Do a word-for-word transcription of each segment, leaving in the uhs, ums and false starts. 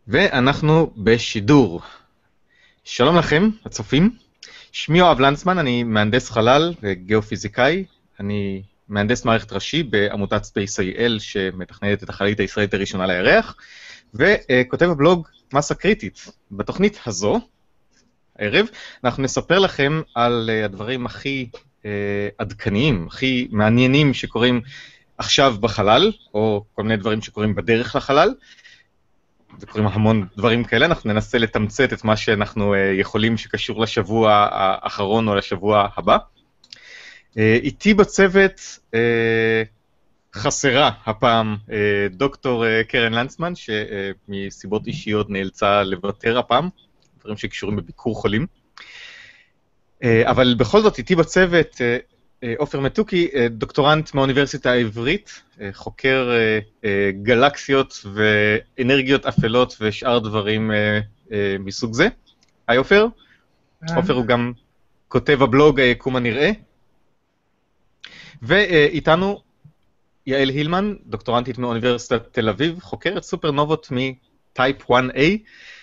ואנחנו בשידור. שלום לכם, הצופים. שמי יואב לנצמן, אני מהנדס חלל וגיאופיזיקאי. אני מהנדס מערכת ראשי בעמותת ספייס איי אל שמתכננת את החללית הישראלית הראשונה לירח, וכותב הבלוג מסה קריטית. בתוכנית הזו, הערב, אנחנו נספר לכם על הדברים הכי עדכניים, הכי מעניינים שקורים עכשיו בחלל, או כל מיני דברים שקורים בדרך לחלל. וקוראים המון דברים כאלה, אנחנו ננסה לתמצת את מה שאנחנו יכולים שקשור לשבוע האחרון או לשבוע הבא. איתי בצוות חסרה הפעם דוקטור קרן לנצמן, שמסיבות אישיות נאלצה לוותר הפעם, דברים שקשורים בביקור חולים. אבל בכל זאת איתי בצוות עופר מתוקי, דוקטורנט מהאוניברסיטה העברית, חוקר גלקסיות ואנרגיות אפלות ושאר דברים מסוג זה. היי עופר. עופר הוא גם כותב הבלוג היקום הנראה. ואיתנו יעל הילמן, דוקטורנטית מאוניברסיטת תל אביב, חוקרת סופרנובות מטייפ אחת איי.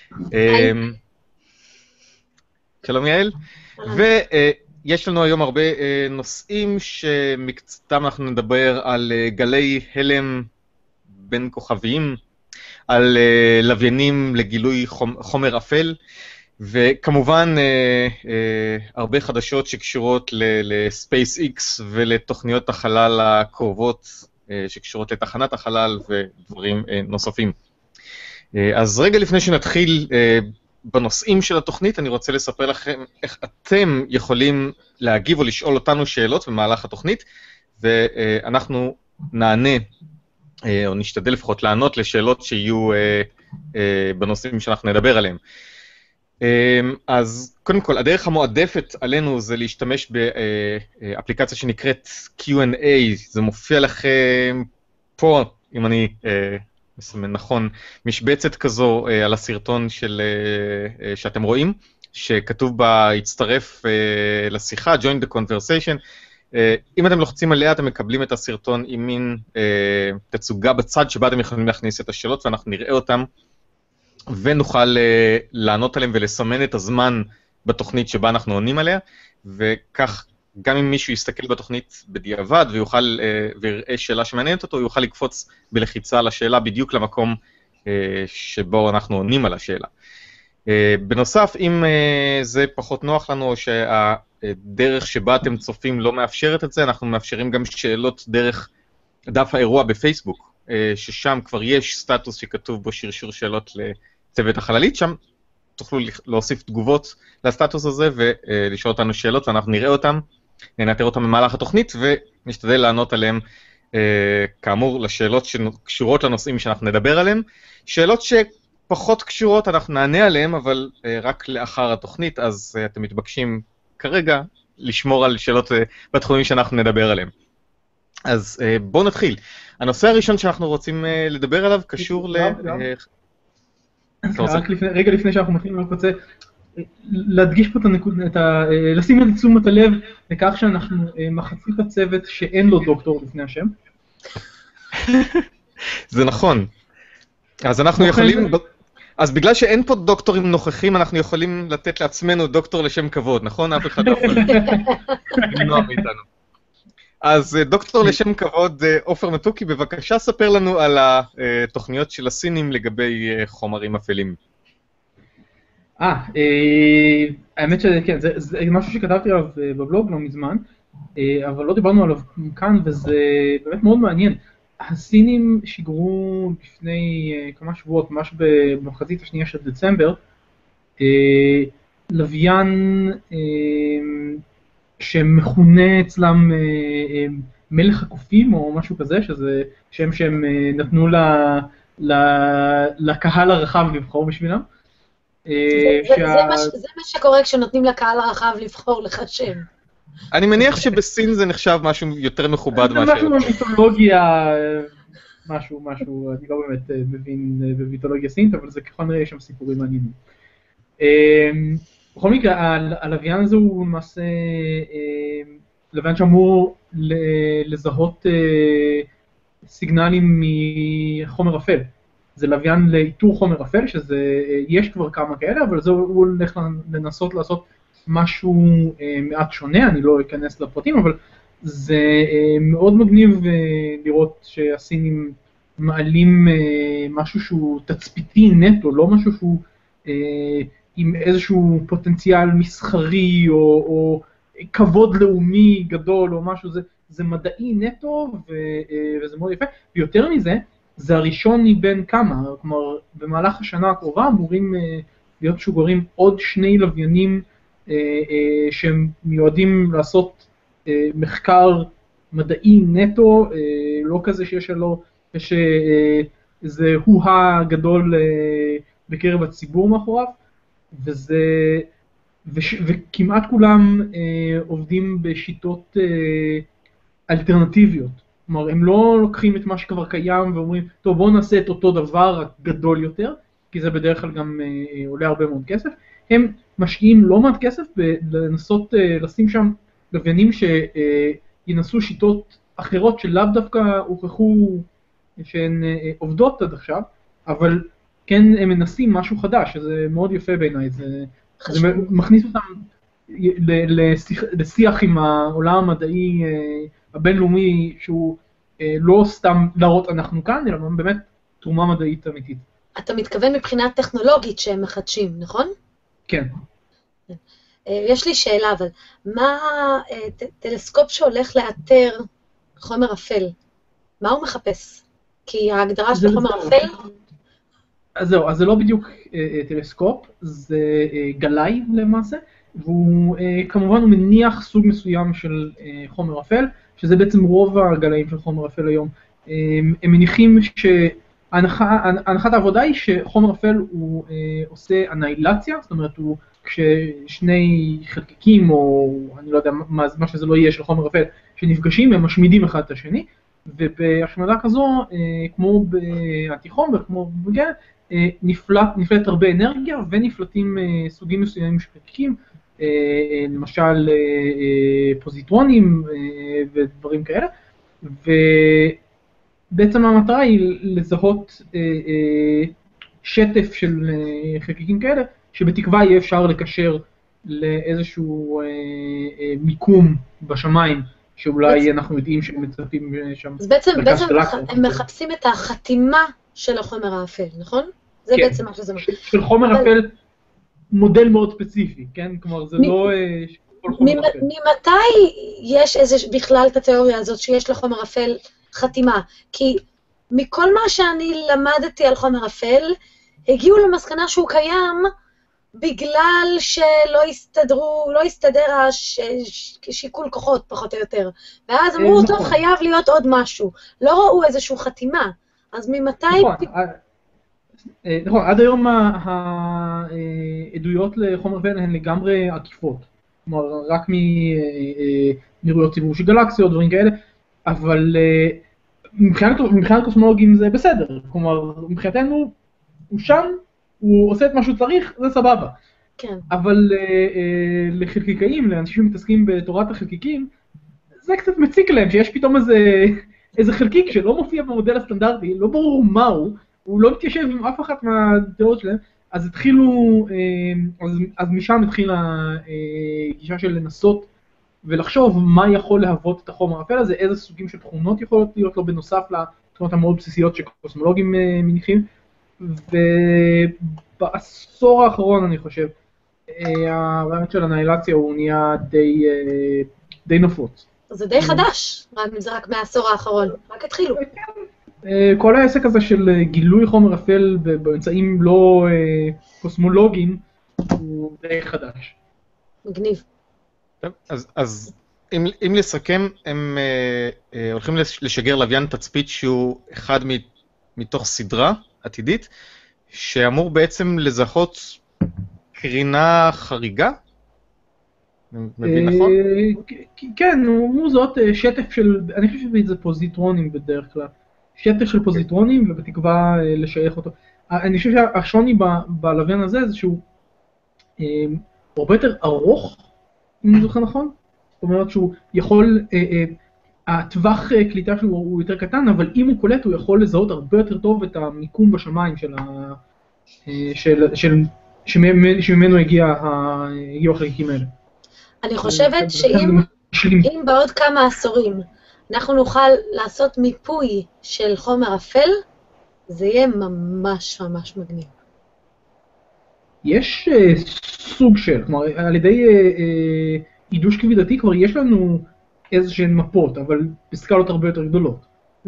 שלום יעל. ו... יש לנו היום הרבה נושאים שמקצתם אנחנו נדבר על גלי הלם בין כוכביים, על לוויינים לגילוי חומר אפל, וכמובן הרבה חדשות שקשורות לספייס-איקס ולתוכניות החלל הקרובות שקשורות לתחנת החלל ודברים נוספים. אז רגע לפני שנתחיל בנושאים של התוכנית, אני רוצה לספר לכם איך אתם יכולים להגיב או לשאול אותנו שאלות במהלך התוכנית, ואנחנו נענה, או נשתדל לפחות לענות לשאלות שיהיו בנושאים שאנחנו נדבר עליהם. אז קודם כל, הדרך המועדפת עלינו זה להשתמש באפליקציה שנקראת קיו אנד איי, זה מופיע לכם פה, אם אני... מסמן נכון, משבצת כזו על הסרטון של, שאתם רואים, שכתוב בה, הצטרף לשיחה, join the conversation. אם אתם לוחצים עליה, אתם מקבלים את הסרטון עם מין תצוגה בצד שבה אתם יכולים להכניס את השאלות, ואנחנו נראה אותם, ונוכל לענות עליהם ולסמן את הזמן בתוכנית שבה אנחנו עונים עליה, וכך גם אם מישהו יסתכל בתוכנית בדיעבד ויוכל, ויראה שאלה שמעניינת אותו, הוא יוכל לקפוץ בלחיצה על השאלה בדיוק למקום שבו אנחנו עונים על השאלה. בנוסף, אם זה פחות נוח לנו, או שהדרך שבה אתם צופים לא מאפשרת את זה, אנחנו מאפשרים גם שאלות דרך דף האירוע בפייסבוק, ששם כבר יש סטטוס שכתוב בו שרשור שאלות לצוות החללית, שם תוכלו להוסיף תגובות לסטטוס הזה ולשאול אותנו שאלות, ואנחנו נראה אותם, ננטר אותם במהלך התוכנית, ונשתדל לענות עליהם, כאמור, לשאלות שקשורות לנושאים שאנחנו נדבר עליהם. שאלות שפחות קשורות אנחנו נענה עליהם, אבל רק לאחר התוכנית, אז אתם מתבקשים כרגע לשמור על שאלות בתחומים שאנחנו נדבר עליהם. אז בואו נתחיל. הנושא הראשון שאנחנו רוצים לדבר עליו קשור ל... רגע לפני שאנחנו מתחילים, אני רוצה להדגיש פה את הנקודה, לשים את תשומת הלב לכך שאנחנו מחצית הצוות שאין לו דוקטור לפני השם. זה נכון. אז אנחנו יכולים, אז בגלל שאין פה דוקטורים נוכחים, אנחנו יכולים לתת לעצמנו דוקטור לשם כבוד, נכון? אף אחד לא יכול למנוע מאיתנו. אז דוקטור לשם כבוד, עופר מתוקי, בבקשה ספר לנו על התוכניות של הסינים לגבי חומרים אפלים. אה, האמת שכן, זה משהו שכתבתי עליו בבלוג לא מזמן, אבל לא דיברנו עליו כאן, וזה באמת מאוד מעניין. הסינים שיגרו לפני כמה שבועות, ממש במחצית השנייה של דצמבר, לוויין שמכונה אצלם מלך הקופים או משהו כזה, שזה שם שהם נתנו לקהל הרחב לבחור בשבילם. זה מה שקורה כשנותנים לקהל הרחב לבחור לך שם. אני מניח שבסין זה נחשב משהו יותר מכובד מאשר. זה משהו במיתולוגיה, משהו, משהו, אני לא באמת מבין במיתולוגיה סינית, אבל זה ככל נראה שם סיפורים מעניינים. בכל מקרה, הלוויין הזה הוא למעשה לוויין שאמור לזהות סיגנלים מחומר אפל. זה לוויין לאיתור חומר אפל, שזה, יש כבר כמה כאלה, אבל זה הוא הולך לנסות לעשות משהו מעט שונה, אני לא אכנס לפרטים, אבל זה מאוד מגניב לראות שהסינים מעלים משהו שהוא תצפיתי נטו, לא משהו שהוא עם איזשהו פוטנציאל מסחרי או, או כבוד לאומי גדול או משהו, זה, זה מדעי נטו ו, וזה מאוד יפה. ויותר מזה, זה הראשון מבין כמה, כלומר במהלך השנה הקרובה אמורים להיות משוגרים עוד שני לוויינים שהם מיועדים לעשות מחקר מדעי נטו, לא כזה שיש לו, יש איזה הו-הא גדול בקרב הציבור מאחוריו, וזה, וש, וכמעט כולם אה, עובדים בשיטות אה, אלטרנטיביות. כלומר, הם לא לוקחים את מה שכבר קיים ואומרים, טוב, בואו נעשה את אותו דבר, רק גדול יותר, כי זה בדרך כלל גם אה, עולה הרבה מאוד כסף. הם משקיעים לא מעט כסף בלנסות אה, לשים שם לוויינים שינסו אה, שיטות אחרות שלאו דווקא הוכחו שהן אה, עובדות עד עכשיו, אבל כן, הם מנסים משהו חדש, שזה מאוד יפה בעיניי, זה, זה מכניס אותם לשיח, לשיח עם העולם המדעי הבינלאומי, שהוא לא סתם להראות אנחנו כאן, אלא באמת תרומה מדעית אמיתית. אתה מתכוון מבחינה טכנולוגית שהם מחדשים, נכון? כן. יש לי שאלה, אבל מה טלסקופ שהולך לאתר חומר אפל, מה הוא מחפש? כי ההגדרה של חומר אפל... אז זהו, אז זה לא בדיוק אה, טלסקופ, זה אה, גלאי למעשה, והוא אה, כמובן הוא מניח סוג מסוים של אה, חומר אפל, שזה בעצם רוב הגלאים של חומר אפל היום. אה, הם מניחים שהנחת העבודה היא שחומר אפל הוא אה, עושה אנאילציה, זאת אומרת הוא כששני חלקיקים או אני לא יודע מה, מה שזה לא יהיה של חומר אפל שנפגשים הם משמידים אחד את השני, ובהשמדה כזו, אה, כמו באנטיחום וכמו בגל, נפלט, נפלט הרבה אנרגיה ונפלטים אה, סוגים מסוימים של חלקיקים, אה, למשל אה, פוזיטרונים אה, ודברים כאלה, ובעצם המטרה היא לזהות אה, אה, שטף של אה, חלקיקים כאלה, שבתקווה יהיה אפשר לקשר לאיזשהו אה, אה, מיקום בשמיים, שאולי בעצם, אנחנו יודעים שהם מצפים שם. אז בעצם, בעצם הם מחפשים את החתימה של החומר האפל, נכון? זה כן, בעצם מה שזה מחפש. של חומר אבל... אפל מודל מאוד ספציפי, כן? כלומר, זה מ... לא כל חומר ממ... אפל. ממתי יש איזה, בכלל את התיאוריה הזאת שיש לחומר אפל חתימה? כי מכל מה שאני למדתי על חומר אפל, הגיעו למסקנה שהוא קיים בגלל שלא הסתדרו, לא הסתדר השיקול כוחות פחות או יותר. ואז אמרו, טוב, חייב להיות עוד משהו. לא ראו איזשהו חתימה. אז ממתי... נכון, עד היום העדויות לחומר אפל הן לגמרי עקיפות. כלומר, רק מנראות ציבור של גלקסיות, דברים כאלה, אבל מבחינת קוסמולוגים זה בסדר. כלומר, מבחינתנו, הוא שם, הוא עושה את מה שהוא צריך, זה סבבה. כן. אבל לחלקיקאים, לאנשים שמתעסקים בתורת החלקיקים, זה קצת מציק להם, שיש פתאום איזה, איזה חלקיק שלא מופיע במודל הסטנדרטי, לא ברור מהו, הוא לא מתיישב עם אף אחת מהתיאוריות שלהם, אז התחילו, אז, אז משם התחילה גישה של לנסות ולחשוב מה יכול להוות את החומר האפל הזה, איזה סוגים של תכונות יכולות להיות לו בנוסף לתכונות המאוד בסיסיות שקוסמולוגים מניחים, ובעשור האחרון אני חושב, הרעיון של אנאילציה הוא נהיה די, די נפוץ. זה די חדש, זה רק מהעשור האחרון, רק התחילו. כל העסק הזה של גילוי חומר אפל באמצעים לא קוסמולוגיים הוא די חדש. מגניב. טוב, אז, אז אם, אם לסכם, הם אה, אה, הולכים לשגר לוויין תצפית שהוא אחד מתוך סדרה עתידית, שאמור בעצם לזהות קרינה חריגה? מבין נכון? כן, הוא זאת שטף של, אני חושב שזה פוזיטרונים בדרך כלל. שטף של פוזיטרונים ובתקווה לשייך אותו. אני חושב שהשוני בלוויין הזה זה שהוא הרבה יותר ארוך, אם אני זוכר נכון. זאת אומרת שהוא יכול, הטווח קליטה שלו הוא יותר קטן, אבל אם הוא קולט הוא יכול לזהות הרבה יותר טוב את המיקום בשמיים של ה... של... של... שממנו הגיעו החלקיקים האלה. אני חושבת שאם אם בעוד כמה עשורים אנחנו נוכל לעשות מיפוי של חומר אפל, זה יהיה ממש ממש מגניב. יש סוג של, כלומר, על ידי עידוש כבידתי כבר יש לנו איזשהן מפות, אבל בסקלות הרבה יותר גדולות.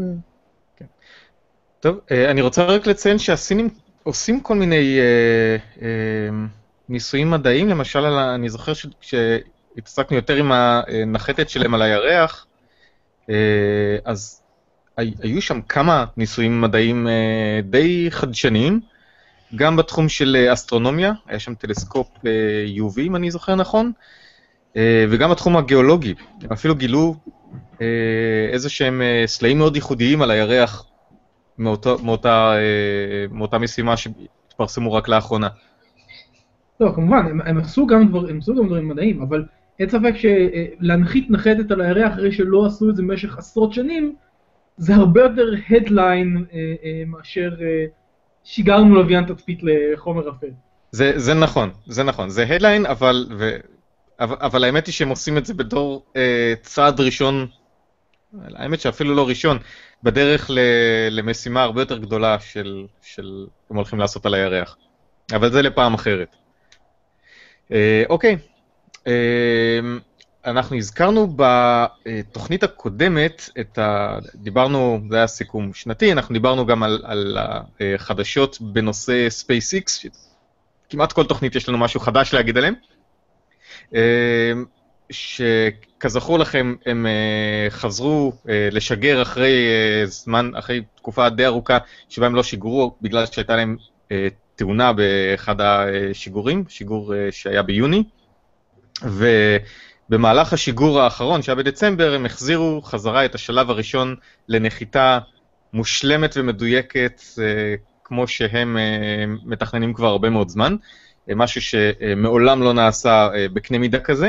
טוב, אני רוצה רק לציין שהסינים עושים כל מיני ניסויים מדעיים, למשל, אני זוכר שהתעסקנו יותר עם הנחתת שלהם על הירח, אז היו שם כמה ניסויים מדעיים די חדשניים, גם בתחום של אסטרונומיה, היה שם טלסקופ יו וי, אם אני זוכר נכון, וגם בתחום הגיאולוגי, הם אפילו גילו איזה שהם סלעים מאוד ייחודיים על הירח, מאותה, מאותה, מאותה משימה שהתפרסמו רק לאחרונה. לא, כמובן, הם, הם עשו גם דבר, הם עשו גם דברים מדעיים, אבל אין ספק שלהנחית נחתת על הירח אחרי שלא עשו את זה במשך עשרות שנים, זה הרבה יותר הדליין מאשר שיגרנו לוויין תצפית לחומר אפל. זה, זה נכון, זה נכון, זה הדליין, אבל, ו, אבל, אבל האמת היא שהם עושים את זה בתור אה, צעד ראשון, האמת שאפילו לא ראשון, בדרך למשימה הרבה יותר גדולה של, של הם הולכים לעשות על הירח. אבל זה לפעם אחרת. אה, אוקיי, אה, אנחנו הזכרנו בתוכנית הקודמת, את ה... דיברנו, זה היה סיכום שנתי, אנחנו דיברנו גם על, על החדשות בנושא SpaceX, כמעט כל תוכנית יש לנו משהו חדש להגיד עליהם, שכזכור לכם, הם חזרו לשגר אחרי זמן, אחרי תקופה די ארוכה, שבה הם לא שיגרו, בגלל שהייתה להם תאונה באחד השיגורים, שיגור שהיה ביוני, ובמהלך השיגור האחרון, שהיה בדצמבר, הם החזירו חזרה את השלב הראשון לנחיתה מושלמת ומדויקת, כמו שהם מתכננים כבר הרבה מאוד זמן, משהו שמעולם לא נעשה בקנה מידה כזה.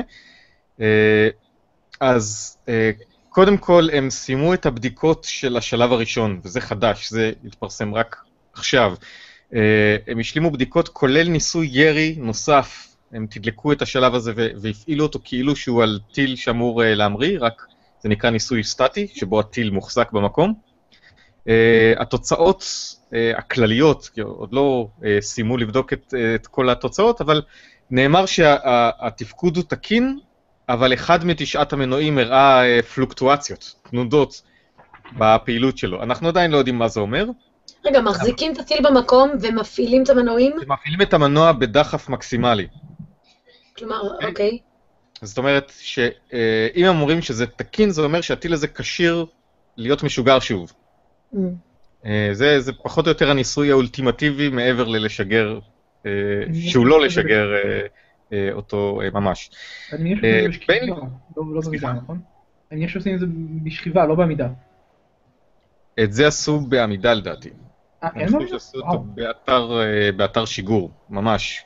אז קודם כל הם סיימו את הבדיקות של השלב הראשון, וזה חדש, זה התפרסם רק עכשיו. הם השלימו בדיקות כולל ניסוי ירי נוסף, הם תדלקו את השלב הזה והפעילו אותו כאילו שהוא על טיל שאמור להמריא, רק זה נקרא ניסוי סטטי, שבו הטיל מוחזק במקום. התוצאות הכלליות, עוד לא סיימו לבדוק את, את כל התוצאות, אבל נאמר שהתפקוד הוא תקין, אבל אחד מתשעת המנועים הראה פלוקטואציות, תנודות בפעילות שלו. אנחנו עדיין לא יודעים מה זה אומר. רגע, מחזיקים את הטיל במקום ומפעילים את המנועים? מפעילים את המנוע בדחף מקסימלי. כלומר, אוקיי. זאת אומרת שאם הם אומרים שזה תקין, זה אומר שהטיל הזה כשיר להיות משוגר שוב. זה, זה פחות או יותר הניסוי האולטימטיבי מעבר ללשגר, שהוא לא לשגר אותו ממש. אני חושב שזה בשכיבה, לא במידה, נכון? אני חושב שעושים את זה בשכיבה, לא בעמידה. את זה עשו בעמידה לדעתי. אה, אני חושב שעשו אותו באתר שיגור, ממש.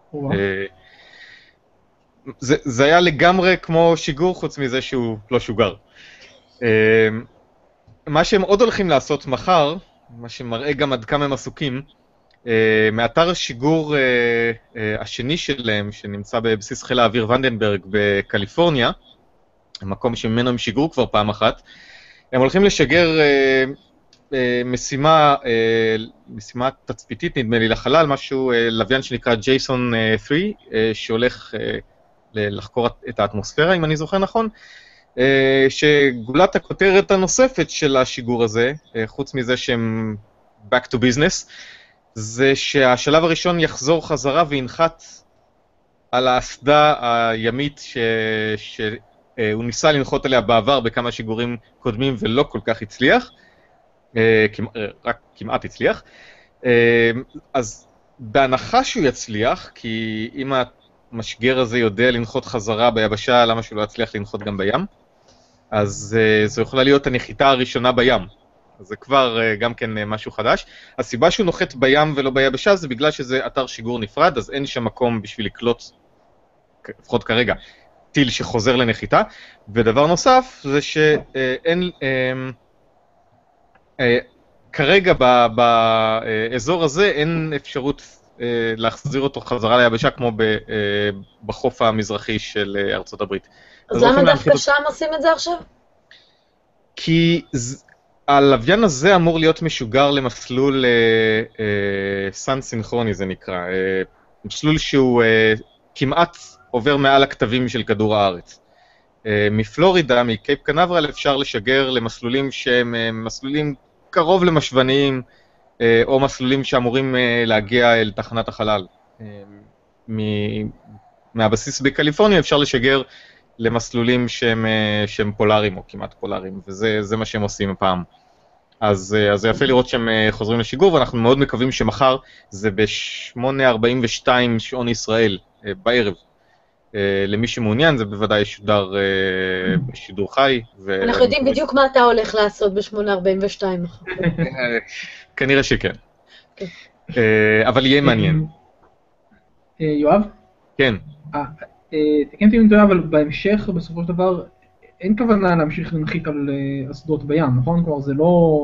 זה היה לגמרי כמו שיגור, חוץ מזה שהוא לא שוגר. מה שהם עוד הולכים לעשות מחר, מה שמראה גם עד כמה הם עסוקים, מאתר השיגור השני שלהם, שנמצא בבסיס חיל האוויר ונדנברג בקליפורניה, המקום שממנו הם שיגרו כבר פעם אחת, הם הולכים לשגר משימה, משימה תצפיתית נדמה לי לחלל, משהו לוויין שנקרא ג'ייסון שלוש, שהולך לחקור את האטמוספירה, אם אני זוכר נכון, שגולת הכותרת הנוספת של השיגור הזה, חוץ מזה שהם back to business, זה שהשלב הראשון יחזור חזרה וינחת על האסדה הימית ש... שהוא ניסה לנחות עליה בעבר בכמה שיגורים קודמים ולא כל כך הצליח, רק כמעט הצליח. אז בהנחה שהוא יצליח, כי אם המשגר הזה יודע לנחות חזרה ביבשה, למה שהוא לא יצליח לנחות גם בים? אז זו יכולה להיות הנחיתה הראשונה בים. אז זה כבר גם כן משהו חדש. הסיבה שהוא נוחת בים ולא ביבשה זה בגלל שזה אתר שיגור נפרד, אז אין שם מקום בשביל לקלוט, לפחות כרגע, טיל שחוזר לנחיתה, ודבר נוסף זה שאין, כרגע באזור הזה אין אפשרות להחזיר אותו חזרה ליבשה כמו בחוף המזרחי של ארצות הברית. אז למה דווקא שם עושים את זה עכשיו? כי הלוויין הזה אמור להיות משוגר למסלול סן סינכרוני זה נקרא, מסלול שהוא כמעט עובר מעל הכתבים של כדור הארץ. מפלורידה, מקייפ קנברל, אפשר לשגר למסלולים שהם מסלולים קרוב למשווניים, או מסלולים שאמורים להגיע אל תחנת החלל. מהבסיס בקליפורניה אפשר לשגר למסלולים שהם, שהם פולאריים או כמעט פולאריים, וזה זה מה שהם עושים הפעם. אז, אז זה יפה לראות שהם חוזרים לשיגור, ואנחנו מאוד מקווים שמחר זה ב-שמונה ארבעים ושתיים שעון ישראל, בערב. למי שמעוניין זה בוודאי שודר בשידור חי. אנחנו יודעים בדיוק מה אתה הולך לעשות ב-שמונה ארבעים ושתיים. כנראה שכן. אבל יהיה מעניין. יואב? כן. תקן אותי אם טועה, אבל בהמשך, בסופו של דבר, אין כוונה להמשיך להנחית על אסדות בים, נכון? כלומר, זה לא...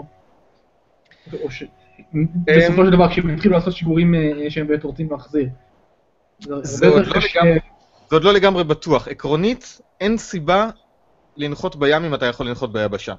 בסופו של דבר, כשהם התחילו לעשות שיגורים שהם באמת רוצים להחזיר. זה עוד לא לגמרי בטוח. עקרונית, אין סיבה לנחות בים אם אתה יכול לנחות ביבשה.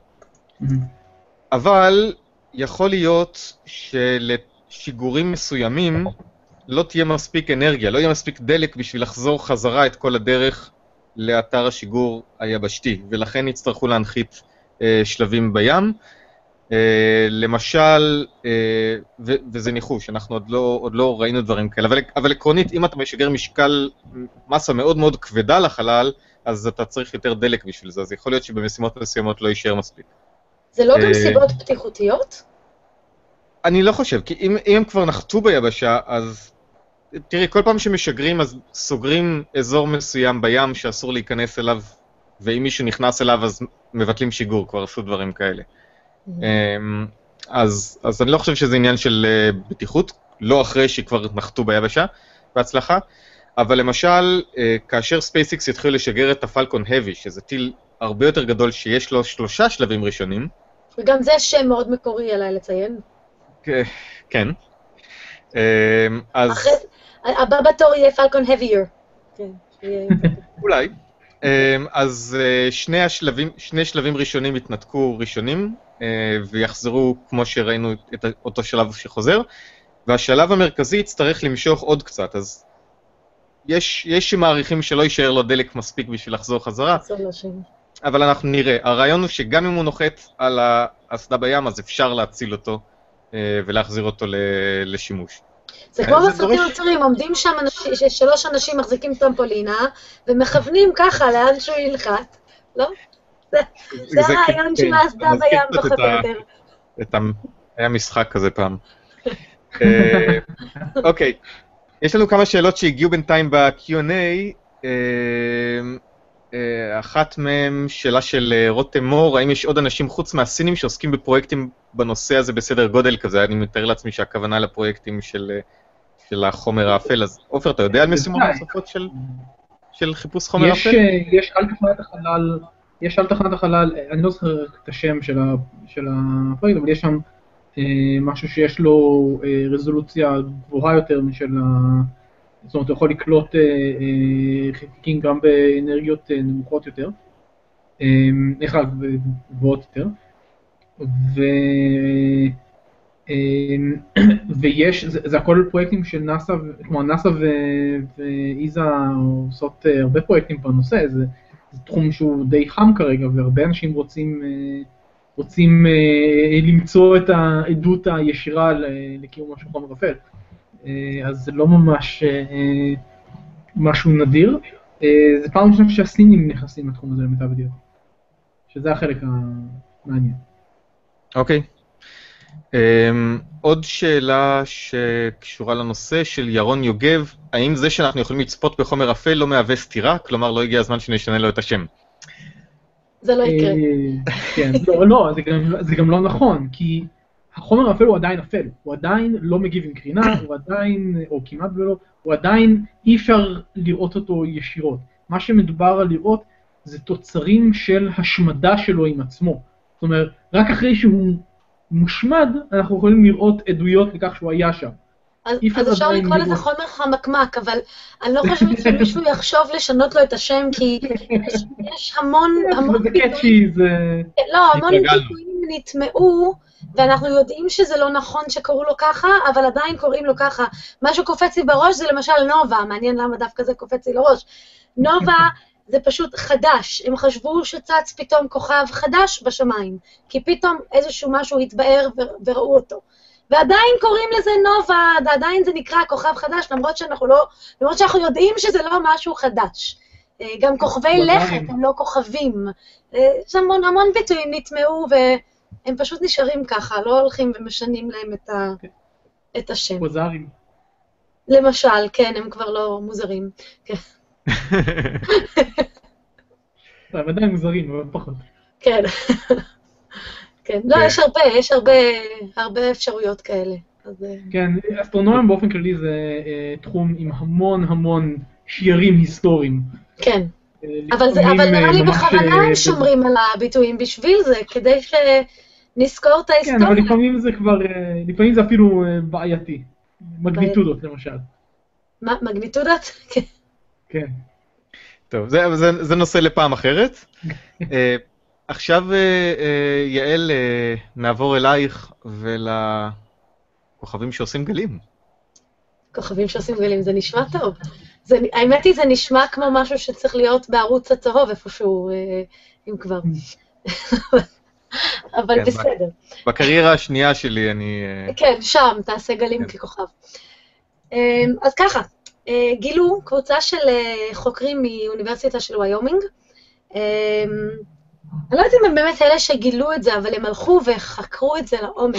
אבל יכול להיות שלשיגורים מסוימים לא תהיה מספיק אנרגיה, לא יהיה מספיק דלק בשביל לחזור חזרה את כל הדרך לאתר השיגור היבשתי, ולכן יצטרכו להנחית אה, שלבים בים. אה, למשל, אה, ו- וזה ניחוש, אנחנו עוד לא, עוד לא ראינו דברים כאלה, אבל, אבל עקרונית, אם אתה משגר משקל מסה מאוד מאוד כבדה לחלל, אז אתה צריך יותר דלק בשביל זה, אז יכול להיות שבמשימות מסוימות לא יישאר מספיק. זה לא גם סיבות בטיחותיות? אני לא חושב, כי אם, אם הם כבר נחתו ביבשה, אז תראי, כל פעם שמשגרים, אז סוגרים אזור מסוים בים שאסור להיכנס אליו, ואם מישהו נכנס אליו, אז מבטלים שיגור, כבר עשו דברים כאלה. אז, אז אני לא חושב שזה עניין של בטיחות, לא אחרי שכבר נחתו ביבשה, בהצלחה, אבל למשל, כאשר SpaceX יתחיל לשגר את הפלקון Heavy, שזה טיל הרבה יותר גדול שיש לו שלושה שלבים ראשונים. וגם זה שם מאוד מקורי עליי לציין. כן. אז... הבא בתור יהיה פלקון Heavier. אולי. אז שני השלבים, שני שלבים ראשונים יתנתקו ראשונים, ויחזרו כמו שראינו את אותו שלב שחוזר, והשלב המרכזי יצטרך למשוך עוד קצת, אז יש, יש שמעריכים שלא יישאר לו דלק מספיק בשביל לחזור חזרה, אבל אנחנו נראה. הרעיון הוא שגם אם הוא נוחת על האסדה בים, אז אפשר להציל אותו ולהחזיר אותו לשימוש. זה כמו בסרטים יוצרים, עומדים שם שלוש אנשים מחזיקים טרמפולינה, ומכוונים ככה לאן שהוא ילחת, לא? זה הרעיון של האסדה בים פחות או יותר. היה משחק כזה פעם. אוקיי, יש לנו כמה שאלות שהגיעו בינתיים ב-קיו אנד איי, אחת מהן שאלה של רותם מור, האם יש עוד אנשים חוץ מהסינים שעוסקים בפרויקטים בנושא הזה בסדר גודל כזה? אני מתאר לעצמי שהכוונה לפרויקטים של, של החומר האפל, אז עופר, אתה יודע על משימות נוספות של, של חיפוש חומר יש, אפל? יש על תחנת החלל, יש על תחנת החלל, אני לא זוכר את השם של, ה, של הפרויקט, אבל יש שם אה, משהו שיש לו אה, רזולוציה גבוהה יותר משל ה... זאת אומרת, הוא יכול לקלוט חלקיקים גם באנרגיות נמוכות יותר, איך רק גבוהות יותר, ויש, זה הכל פרויקטים של נאסא, כמו נאסא ואיזה עושות הרבה פרויקטים בנושא, זה תחום שהוא די חם כרגע, והרבה אנשים רוצים רוצים למצוא את העדות הישירה לקיום משהו חומר אפל. אז זה לא ממש משהו נדיר. זה פעם ראשונה שהסינים נכנסים לתחום הזה למיטב ידיעתי, שזה החלק המעניין. אוקיי. עוד שאלה שקשורה לנושא של ירון יוגב, האם זה שאנחנו יכולים לצפות בחומר אפל לא מהווה סתירה? כלומר, לא הגיע הזמן שנשנה לו את השם. זה לא יקרה. כן, לא, לא, זה גם לא נכון, כי החומר האפל הוא עדיין אפל, הוא עדיין לא מגיב עם קרינה, הוא עדיין, או כמעט ולא, הוא עדיין אי אפשר לראות אותו ישירות. מה שמדובר על לראות זה תוצרים של השמדה שלו עם עצמו. זאת אומרת, רק אחרי שהוא מושמד, אנחנו יכולים לראות עדויות לכך שהוא היה שם. אז, אז אפשר לקרוא לזה חומר חמקמק, אבל אני לא חושבת שמישהו יחשוב לשנות לו את השם, כי יש, יש המון, המון ביטויים, זה... לא, המון ביטויים נטמעו, ואנחנו יודעים שזה לא נכון שקראו לו ככה, אבל עדיין קוראים לו ככה. מה שקופץ לי בראש זה למשל נובה, מעניין למה דווקא זה קופץ לי לראש. נובה זה פשוט חדש, הם חשבו שצץ פתאום כוכב חדש בשמיים, כי פתאום איזשהו משהו התבאר וראו אותו. ועדיין קוראים לזה נובה, עדיין זה נקרא כוכב חדש, למרות שאנחנו לא, למרות שאנחנו יודעים שזה לא משהו חדש. גם כוכבי לכת הם לא כוכבים. יש המון המון ביטויים נטמעו והם פשוט נשארים ככה, לא הולכים ומשנים להם את, ה, את השם. מוזרים. למשל, כן, הם כבר לא מוזרים. כן. הם עדיין מוזרים, אבל פחות. כן. כן, לא, יש הרבה, יש הרבה, הרבה אפשרויות כאלה. כן, אסטרונומיה באופן כללי זה תחום עם המון המון שיירים היסטוריים. כן, אבל נראה לי בכוונה הם שומרים על הביטויים בשביל זה, כדי שנזכור את ההיסטוריה. כן, אבל לפעמים זה כבר, לפעמים זה אפילו בעייתי. מגניטודות למשל. מה, מגניטודות? כן. טוב, זה נושא לפעם אחרת. עכשיו, יעל, נעבור אלייך ולכוכבים שעושים גלים. כוכבים שעושים גלים, זה נשמע טוב. זה, האמת היא, זה נשמע כמו משהו שצריך להיות בערוץ הצהוב איפשהו, אם כבר. אבל כן, בסדר. בקריירה השנייה שלי אני... כן, שם, תעשה גלים כן. ככוכב. אז ככה, גילו קבוצה של חוקרים מאוניברסיטה של ויומינג, אני לא יודעת אם הם באמת אלה שגילו את זה, אבל הם הלכו וחקרו את זה לעומק,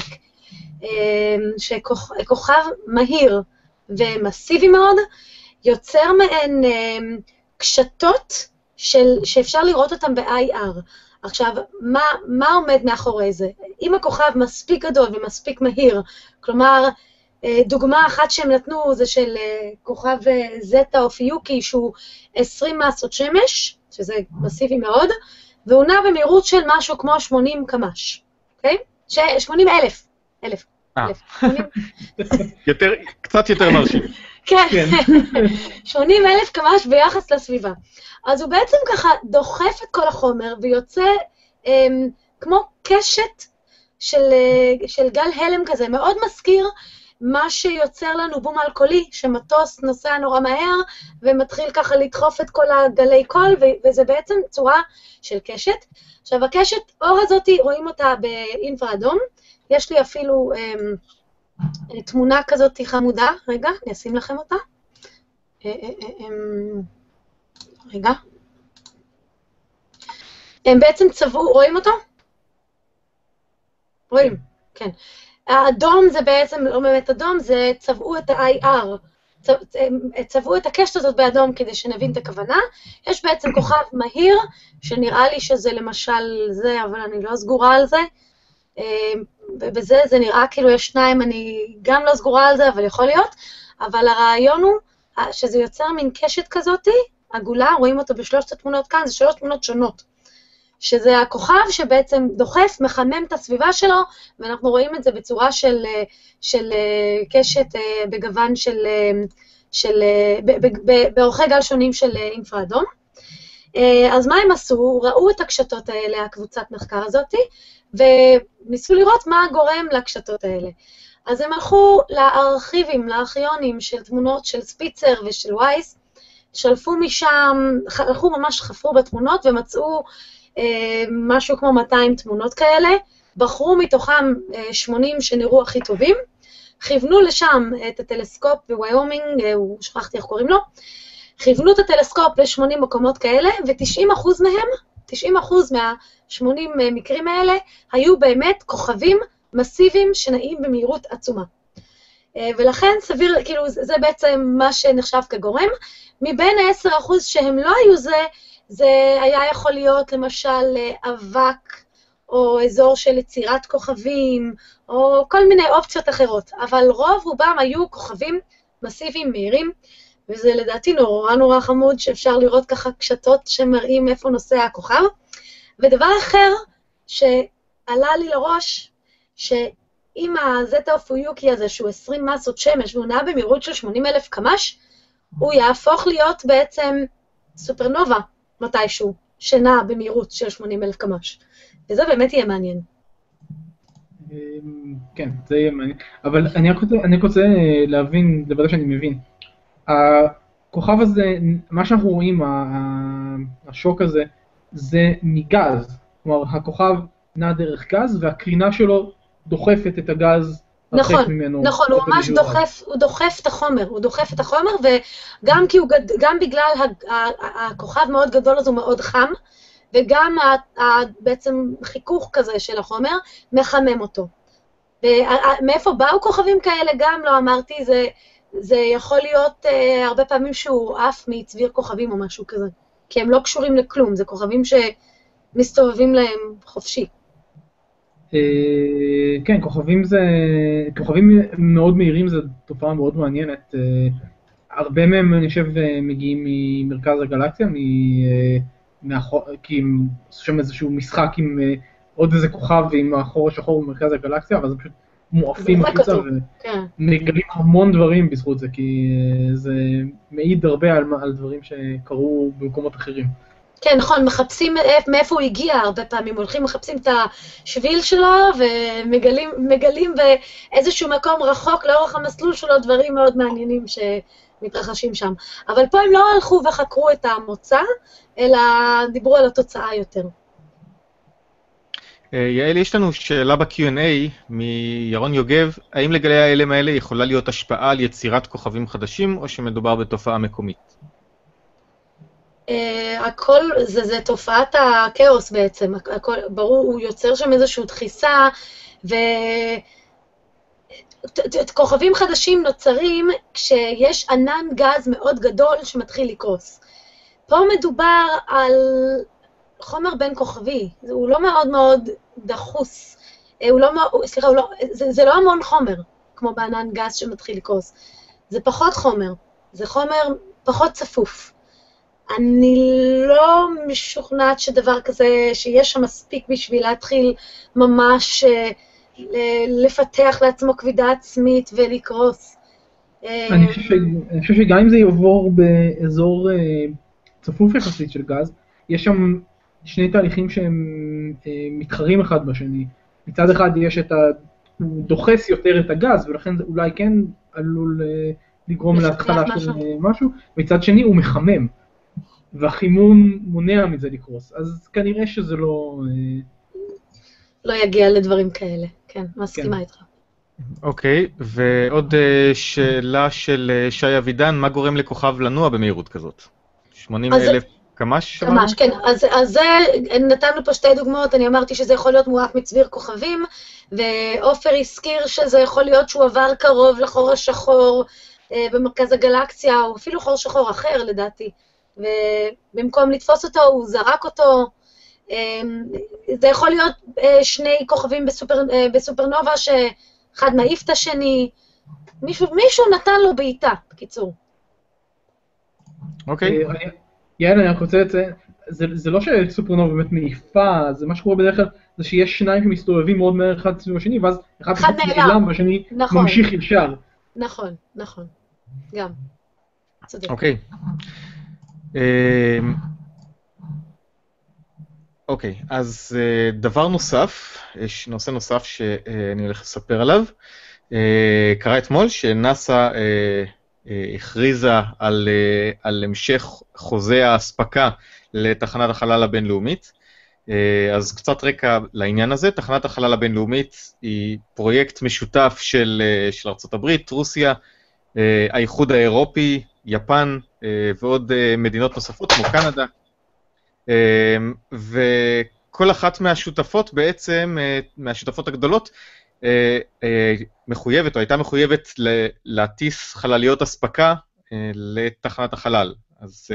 שכוכב מהיר ומסיבי מאוד, יוצר מהן קשתות של, שאפשר לראות אותם ב-איי אר. עכשיו, מה, מה עומד מאחורי זה? אם הכוכב מספיק גדול ומספיק מהיר, כלומר, דוגמה אחת שהם נתנו זה של כוכב זטה אופיוקי, שהוא עשרים מסות שמש, שזה מסיבי מאוד, והוא נע במהירות של משהו כמו שמונים קמ"ש, אוקיי? שמונים אלף, אלף, אלף. יותר, קצת יותר מרשים. כן, שמונים אלף קמ"ש ביחס לסביבה. אז הוא בעצם ככה דוחף את כל החומר ויוצא אמ, כמו קשת של, של גל הלם כזה, מאוד מזכיר מה שיוצר לנו בום אלכוהולי, שמטוס נוסע נורא מהר ומתחיל ככה לדחוף את כל הגלי קול, וזה בעצם צורה של קשת. עכשיו, הקשת אור הזאת, רואים אותה באינפרה אדום, יש לי אפילו אמ, תמונה כזאת חמודה, רגע, אני אשים לכם אותה. אמ, רגע. הם בעצם צבעו, רואים אותו? רואים, כן. האדום זה בעצם, לא באמת אדום, זה צבעו את ה-איי אר, צבעו את הקשת הזאת באדום כדי שנבין את הכוונה. יש בעצם כוכב מהיר, שנראה לי שזה למשל זה, אבל אני לא סגורה על זה, ובזה זה נראה כאילו יש שניים, אני גם לא סגורה על זה, אבל יכול להיות, אבל הרעיון הוא שזה יוצר מין קשת כזאת, עגולה, רואים אותו בשלושת התמונות כאן, זה שלוש תמונות שונות. שזה הכוכב שבעצם דוחף, מחמם את הסביבה שלו, ואנחנו רואים את זה בצורה של, של קשת בגוון של, של, באורכי גל שונים של אינפרה אדום. אז מה הם עשו? ראו את הקשתות האלה, הקבוצת מחקר הזאת, וניסו לראות מה גורם לקשתות האלה. אז הם הלכו לארכיבים, לארכיונים של תמונות של ספיצר ושל וייס, שלפו משם, הלכו ממש חפרו בתמונות ומצאו משהו כמו מאתיים תמונות כאלה, בחרו מתוכם שמונים שנראו הכי טובים, כיוונו לשם את הטלסקופ בוויומינג, הוא שכחתי איך קוראים לו, כיוונו את הטלסקופ ל-שמונים מקומות כאלה, ו-תשעים אחוז מהם, תשעים אחוז מה-שמונים מקרים האלה, היו באמת כוכבים מסיביים שנעים במהירות עצומה. ולכן סביר, כאילו זה בעצם מה שנחשב כגורם, מבין ה-עשרה אחוז שהם לא היו זה, זה היה יכול להיות למשל אבק, או אזור של יצירת כוכבים, או כל מיני אופציות אחרות, אבל רוב רובם היו כוכבים מסיביים מהירים, וזה לדעתי נורא נורא חמוד שאפשר לראות ככה קשתות שמראים איפה נוסע הכוכב. ודבר אחר שעלה לי לראש, שאם הזטה אופויוקי הזה, שהוא עשרים מסות שמש, והוא נע במהירות של שמונים אלף קמ"ש, הוא יהפוך להיות בעצם סופרנובה מתישהו, שנע במהירות של שמונים אלף קמ"ש. וזה באמת יהיה מעניין. כן, זה יהיה מעניין. אבל אני רק רוצה, אני רוצה להבין, לוודא שאני מבין. הכוכב הזה, מה שאנחנו רואים, השוק הזה, זה מגז. כלומר, הכוכב נע דרך גז, והקרינה שלו דוחפת את הגז הרחק נכון, ממנו. נכון, הוא ממש דוחף, הוא דוחף את החומר, הוא דוחף את החומר, וגם כי הוא, גם בגלל הכוכב מאוד גדול, אז הוא מאוד חם, וגם בעצם חיכוך כזה של החומר מחמם אותו. ומאיפה באו כוכבים כאלה גם, לא אמרתי, זה, זה יכול להיות uh, הרבה פעמים שהוא עף מצביר כוכבים או משהו כזה, כי הם לא קשורים לכלום, זה כוכבים שמסתובבים להם חופשי. כן, כוכבים זה, כוכבים מאוד מהירים זה תופעה מאוד מעניינת. הרבה מהם, אני חושב, מגיעים ממרכז הגלקסיה, כי הם עשו שם איזשהו משחק עם עוד איזה כוכב ועם החור השחור במרכז הגלקסיה, אבל זה פשוט מואפים החוצה ומגלים המון דברים בזכות זה, כי זה מעיד הרבה על, על דברים שקרו במקומות אחרים. כן, נכון, מחפשים מאיפה הוא הגיע הרבה פעמים, הולכים מחפשים את השביל שלו ומגלים מגלים באיזשהו מקום רחוק לאורך המסלול שלו דברים מאוד מעניינים שמתרחשים שם. אבל פה הם לא הלכו וחקרו את המוצא, אלא דיברו על התוצאה יותר. יעל, יש לנו שאלה ב-קיו אנד איי מירון יוגב, האם לגלי ההלם האלה יכולה להיות השפעה על יצירת כוכבים חדשים, או שמדובר בתופעה מקומית? Uh, הכל, זה, זה תופעת הכאוס בעצם, הכל, ברור, הוא יוצר שם איזושהי דחיסה, וכוכבים חדשים נוצרים כשיש ענן גז מאוד גדול שמתחיל לקרוס. פה מדובר על חומר בין כוכבי, הוא לא מאוד מאוד דחוס, הוא לא, סליחה, הוא לא, זה, זה לא המון חומר, כמו בענן גז שמתחיל לקרוס, זה פחות חומר, זה חומר פחות צפוף. אני לא משוכנעת שדבר כזה, שיש שם מספיק בשביל להתחיל ממש לפתח לעצמו כבידה עצמית ולקרוס. אני חושב שגם אם זה יעבור באזור צפוף יחסית של גז, יש שם שני תהליכים שהם מתחרים אחד בשני. מצד אחד יש את ה... הוא דוחס יותר את הגז, ולכן זה אולי כן עלול לגרום להתחלה של משהו, מצד שני הוא מחמם. והחימום מונע מזה לקרוס, אז כנראה שזה לא... לא יגיע לדברים כאלה, כן, מסכימה איתך. אוקיי, ועוד שאלה של שי אבידן, מה גורם לכוכב לנוע במהירות כזאת? שמונים אלף קמ"ש? קמ"ש, כן, אז זה, נתנו פה שתי דוגמאות, אני אמרתי שזה יכול להיות מואף מצביר כוכבים, ואופר הזכיר שזה יכול להיות שהוא עבר קרוב לחור השחור במרכז הגלקסיה, או אפילו חור שחור אחר לדעתי. ובמקום לתפוס אותו, הוא זרק אותו. זה יכול להיות שני כוכבים בסופר, בסופרנובה, שאחד מעיף את השני. מישהו, מישהו נתן לו בעיטה, בקיצור. אוקיי. יאללה, אני רוצה לציין, זה, זה לא שסופרנובה באמת מעיפה, זה מה שקורה בדרך כלל, זה שיש שניים שמסתובבים מאוד מהר אחד סביב השני, ואז אחד נעלם והשני נכון. ממשיך ישר. נכון, נכון. גם. צודק. אוקיי. אוקיי, אז דבר נוסף, יש נושא נוסף שאני הולך לספר עליו. קרה אתמול שנאסא הכריזה על, על המשך חוזה ההספקה לתחנת החלל הבינלאומית. אז קצת רקע לעניין הזה, תחנת החלל הבינלאומית היא פרויקט משותף של, של ארצות הברית, רוסיה, האיחוד האירופי, יפן ועוד מדינות נוספות כמו קנדה. וכל אחת מהשותפות בעצם, מהשותפות הגדולות, מחויבת או הייתה מחויבת להטיס חלליות הספקה לתחנת החלל. אז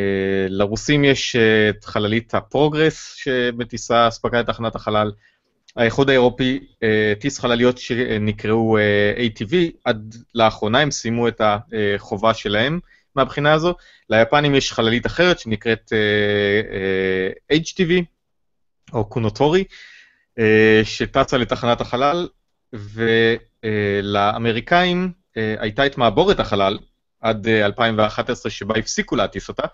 לרוסים יש את חללית הפרוגרס שמטיסה הספקה לתחנת החלל, האיחוד האירופי טיס חלליות שנקראו איי טי וי, עד לאחרונה הם סיימו את החובה שלהם מהבחינה הזו. ליפנים יש חללית אחרת שנקראת אייץ' טי וי, או קונוטורי, שטסה לתחנת החלל, ולאמריקאים הייתה את מעבורת החלל עד אלפיים ואחת עשרה שבה הפסיקו להטיס אותה,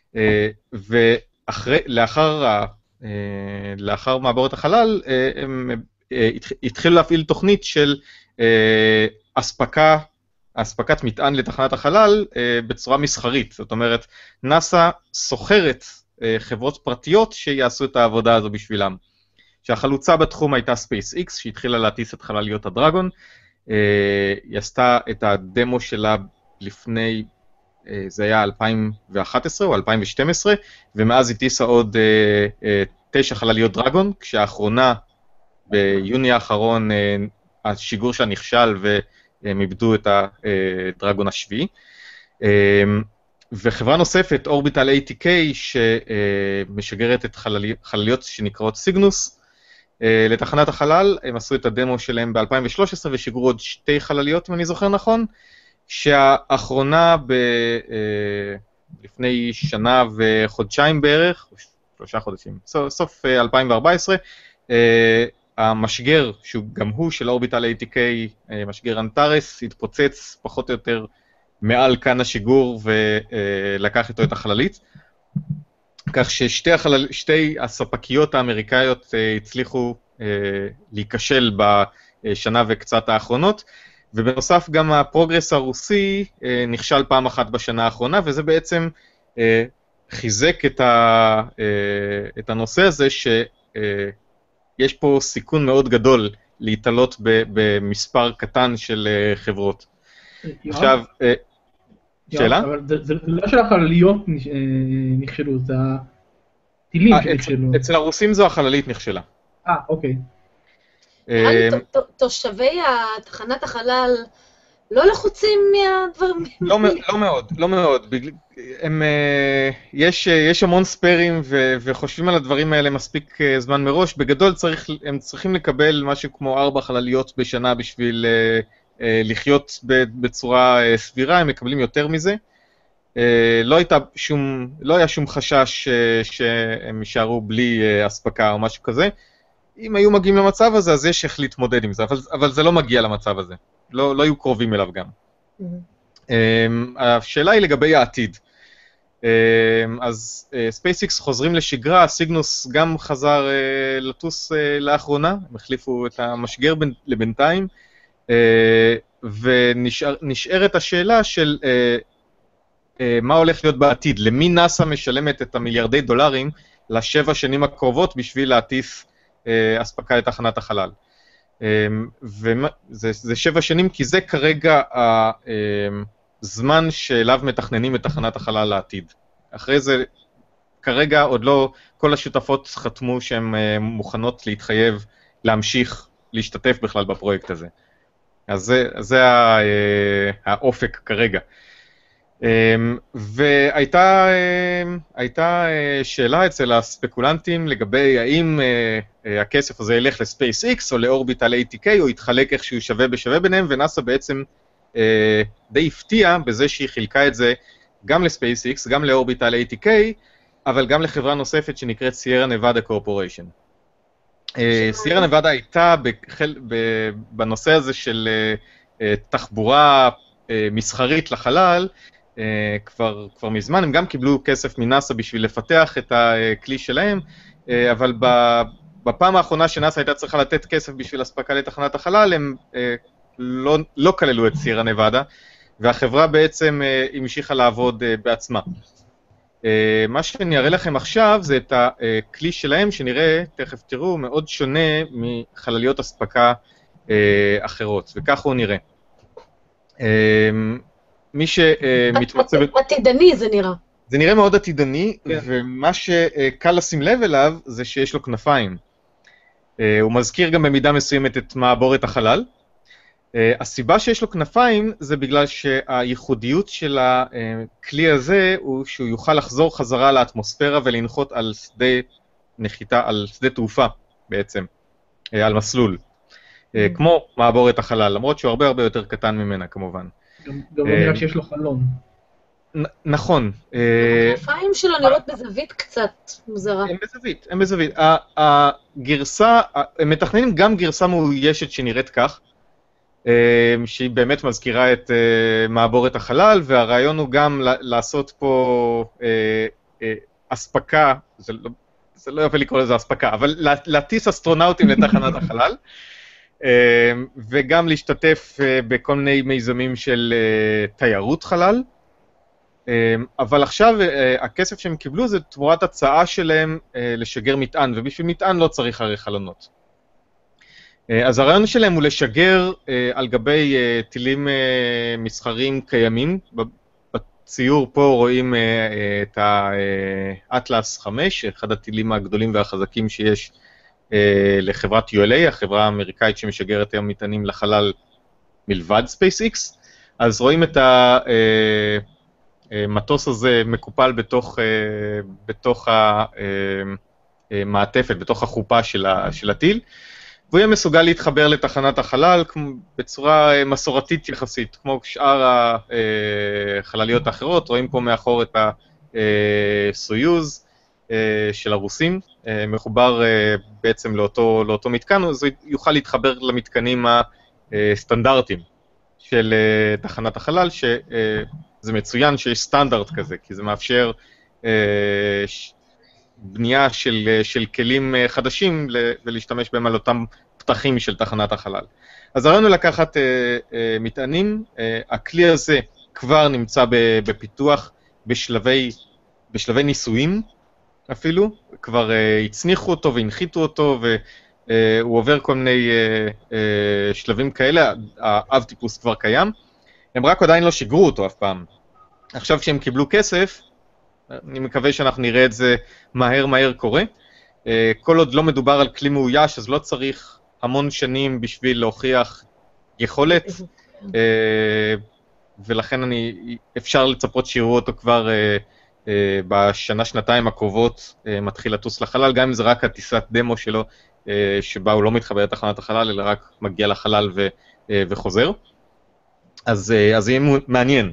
ולאחר לאחר מעבורת החלל הם התחילו להפעיל תוכנית של אספקה, אספקת מטען לתחנת החלל בצורה מסחרית. זאת אומרת, נאסא סוחרת חברות פרטיות שיעשו את העבודה הזו בשבילם. שהחלוצה בתחום הייתה SpaceX, שהתחילה להטיס את חלליות הדרגון. היא עשתה את הדמו שלה לפני, זה היה אלפיים ואחת עשרה או אלפיים ושתים עשרה, ומאז היא טיסה עוד תשע חלליות דרגון, כשהאחרונה ביוני האחרון השיגור שלה נכשל והם איבדו את הדרגון השביעי. וחברה נוספת, אורביטל איי טי קיי, שמשגרת את חלליות שנקראות סיגנוס לתחנת החלל, הם עשו את הדמו שלהם ב-אלפיים ושלוש עשרה ושיגרו עוד שתי חלליות, אם אני זוכר נכון, שהאחרונה ב... לפני שנה וחודשיים בערך, שלושה חודשים, סוף אלפיים וארבע עשרה, המשגר, שהוא גם הוא של אורביטל איי טי קיי, משגר אנטארס, התפוצץ פחות או יותר מעל כאן השיגור ולקח איתו את החללית, כך ששתי החלל... שתי הספקיות האמריקאיות הצליחו להיכשל בשנה וקצת האחרונות, ובנוסף גם הפרוגרס הרוסי נכשל פעם אחת בשנה האחרונה, וזה בעצם חיזק את, ה... את הנושא הזה שיש פה סיכון מאוד גדול להתעלות במספר קטן של חברות. עכשיו, שאלה? אבל זה לא של החלליות נכשלו, זה הטילים שנכשלו. אצל הרוסים זו החללית נכשלה. אה, אוקיי. תושבי תחנת החלל לא לחוצים מהדברים? לא מאוד, לא מאוד. יש המון ספיירים וחושבים על הדברים האלה מספיק זמן מראש. בגדול הם צריכים לקבל משהו כמו ארבע חלליות בשנה בשביל לחיות בצורה סבירה, הם מקבלים יותר מזה. לא הייתה שום, לא היה שום חשש שהם יישארו בלי אספקה או משהו כזה. אם היו מגיעים למצב הזה, אז יש איך להתמודד עם זה, אבל, אבל זה לא מגיע למצב הזה. לא, לא היו קרובים אליו גם. Mm-hmm. השאלה היא לגבי העתיד. אז SpaceX חוזרים לשגרה, סיגנוס גם חזר לטוס לאחרונה, הם החליפו את המשגר לבינתיים, ונשארת השאלה של מה הולך להיות בעתיד, למי נאסא משלמת את המיליארדי דולרים לשבע שנים הקרובות בשביל להטיס אספקה לתחנת החלל. וזה שבע שנים כי זה כרגע הזמן שאליו מתכננים את תחנת החלל לעתיד. אחרי זה, כרגע עוד לא, כל השותפות חתמו שהן מוכנות להתחייב, להמשיך, להשתתף בכלל בפרויקט הזה. אז זה, זה האופק כרגע. והייתה הייתה שאלה אצל הספקולנטים לגבי האם הכסף הזה ילך ל-SpaceX או לאורביטל איי טי קיי או יתחלק איכשהו שווה בשווה ביניהם, ונאסא בעצם די הפתיע בזה שהיא חילקה את זה גם ל-SpaceX, גם לאורביטל איי טי קיי, אבל גם לחברה נוספת שנקראת Sierra Nevada Corporation. Sierra Nevada הייתה בנושא הזה של תחבורה מסחרית לחלל, כבר, כבר מזמן, הם גם קיבלו כסף מנאסא בשביל לפתח את הכלי שלהם, אבל בפעם האחרונה שנאסא הייתה צריכה לתת כסף בשביל אספקה לתחנת החלל, הם לא, לא כללו את סירה נבדה, והחברה בעצם המשיכה לעבוד בעצמה. מה שאני אראה לכם עכשיו זה את הכלי שלהם, שנראה, תכף תראו, מאוד שונה מחלליות אספקה אחרות, וכך הוא נראה. מי שמתמצא... עתידני זה נראה. זה נראה מאוד עתידני, ומה שקל לשים לב אליו זה שיש לו כנפיים. הוא מזכיר גם במידה מסוימת את מעבורת החלל. הסיבה שיש לו כנפיים זה בגלל שהייחודיות של הכלי הזה הוא שהוא יוכל לחזור חזרה לאטמוספירה ולנחות על שדה נחיתה, על שדה תעופה בעצם. על מסלול, כמו מעבורת החלל, למרות שהוא הרבה הרבה יותר קטן ממנה כמובן. גם לא נראה שיש לו חלון. נכון. הכנפיים שלו נראות בזווית קצת מוזרה. הם בזווית, הם בזווית. הגרסה, הם מתכננים גם גרסה מאוישת שנראית כך, שהיא באמת מזכירה את מעבורת החלל, והרעיון הוא גם לעשות פה אספקה, זה לא יפה לקרוא לזה אספקה, אבל להטיס אסטרונאוטים לתחנת החלל, וגם להשתתף בכל מיני מיזמים של תיירות חלל, אבל עכשיו הכסף שהם קיבלו זה תמורת הצעה שלהם לשגר מטען, ובשביל מטען לא צריך הרי חלונות. אז הרעיון שלהם הוא לשגר על גבי טילים מסחריים קיימים. בציור פה רואים את האטלס חמש, אחד הטילים הגדולים והחזקים שיש לחברת יו אל איי, החברה האמריקאית שמשגרת היום מטענים לחלל מלבד SpaceX. אז רואים את המטוס הזה מקופל בתוך, בתוך המעטפת, בתוך החופה של הטיל, והוא יהיה מסוגל להתחבר לתחנת החלל בצורה מסורתית יחסית, כמו שאר החלליות האחרות. רואים פה מאחור את הסויוז של הרוסים, מחובר בעצם לאותו, לאותו מתקן, אז הוא יוכל להתחבר למתקנים הסטנדרטיים של תחנת החלל, שזה מצוין שיש סטנדרט כזה, כי זה מאפשר בנייה של, של כלים חדשים ולהשתמש בהם על אותם פתחים של תחנת החלל. אז הרעיון הוא לקחת uh, uh, מטענים, uh, הכלי הזה כבר נמצא בפיתוח בשלבי, בשלבי ניסויים אפילו, כבר uh, הצניחו אותו והנחיתו אותו, והוא uh, עובר כל מיני uh, uh, שלבים כאלה, האב טיפוס כבר קיים, הם רק עדיין לא שיגרו אותו אף פעם. עכשיו כשהם קיבלו כסף, אני מקווה שאנחנו נראה את זה מהר מהר קורה. כל עוד לא מדובר על כלי מאויש, אז לא צריך המון שנים בשביל להוכיח יכולת, ולכן אני, אפשר לצפות שיראו אותו כבר בשנה, שנתיים הקרובות, מתחיל לטוס לחלל, גם אם זה רק הטיסת דמו שלו, שבה הוא לא מתחבר לתחנת החלל, אלא רק מגיע לחלל ו, וחוזר. אז, אז זה יהיה מעניין.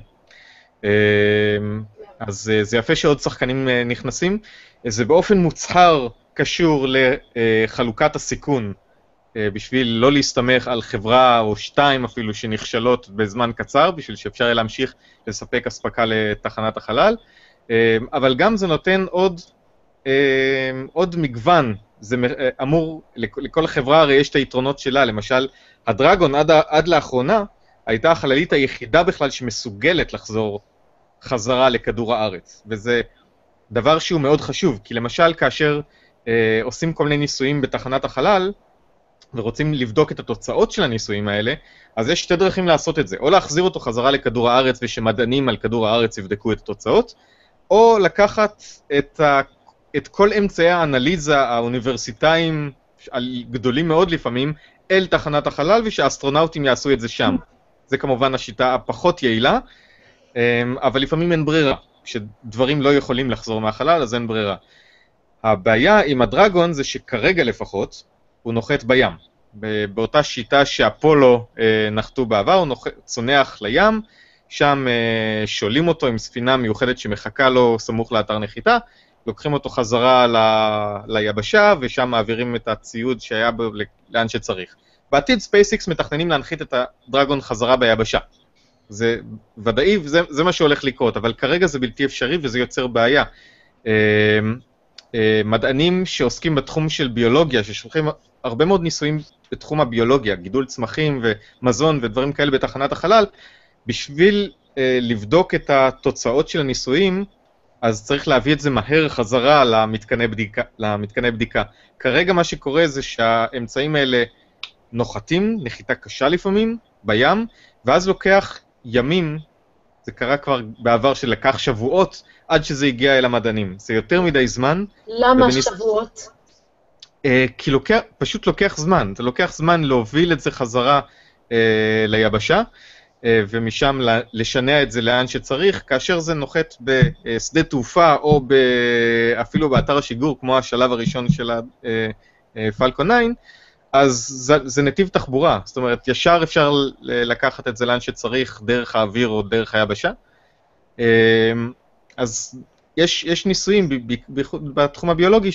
אז זה יפה שעוד שחקנים נכנסים. זה באופן מוצהר קשור לחלוקת הסיכון, בשביל לא להסתמך על חברה או שתיים אפילו שנכשלות בזמן קצר, בשביל שאפשר יהיה להמשיך לספק הספקה לתחנת החלל, אבל גם זה נותן עוד, עוד מגוון. זה אמור, לכל החברה הרי יש את היתרונות שלה, למשל הדרגון עד, עד לאחרונה הייתה החללית היחידה בכלל שמסוגלת לחזור חזרה לכדור הארץ, וזה דבר שהוא מאוד חשוב, כי למשל כאשר אה, עושים כל מיני ניסויים בתחנת החלל, ורוצים לבדוק את התוצאות של הניסויים האלה, אז יש שתי דרכים לעשות את זה, או להחזיר אותו חזרה לכדור הארץ, ושמדענים על כדור הארץ יבדקו את התוצאות, או לקחת את, ה, את כל אמצעי האנליזה האוניברסיטאיים, גדולים מאוד לפעמים, אל תחנת החלל, ושהאסטרונאוטים יעשו את זה שם. זה כמובן השיטה הפחות יעילה, אבל לפעמים אין ברירה. כשדברים לא יכולים לחזור מהחלל, אז אין ברירה. הבעיה עם הדרגון זה שכרגע לפחות, הוא נוחת בים. באותה שיטה שאפולו נחתו בעבר, הוא צונח לים, שם שולים אותו עם ספינה מיוחדת שמחכה לו סמוך לאתר נחיתה, לוקחים אותו חזרה ל... ליבשה, ושם מעבירים את הציוד שהיה בו לאן שצריך. בעתיד SpaceX מתכננים להנחית את הדרגון חזרה ביבשה. זה ודאי, וזה, זה מה שהולך לקרות, אבל כרגע זה בלתי אפשרי וזה יוצר בעיה. מדענים שעוסקים בתחום של ביולוגיה, ששולחים הרבה מאוד ניסויים בתחום הביולוגיה, גידול צמחים ומזון ודברים כאלה בתחנת החלל, בשביל לבדוק את התוצאות של הניסויים, אז צריך להביא את זה מהר חזרה למתקני בדיקה, למתקני בדיקה. כרגע מה שקורה זה שהאמצעים האלה נוחתים, נחיתה קשה לפעמים, בים, ואז לוקח ימים, זה קרה כבר בעבר שלקח שבועות, עד שזה הגיע אל המדענים. זה יותר מדי זמן. למה ובניס... שבועות? אה, כי לוקח, פשוט לוקח זמן. זה לוקח זמן להוביל את זה חזרה אה, ליבשה, אה, ומשם לשנע את זה לאן שצריך, כאשר זה נוחת בשדה תעופה, או ב... אפילו באתר השיגור, כמו השלב הראשון של הפלקון תשע, אז זה, זה נתיב תחבורה, זאת אומרת, ישר אפשר לקחת את זה לאן שצריך, דרך האוויר או דרך היבשה. אז יש, יש ניסויים בתחום הביולוגי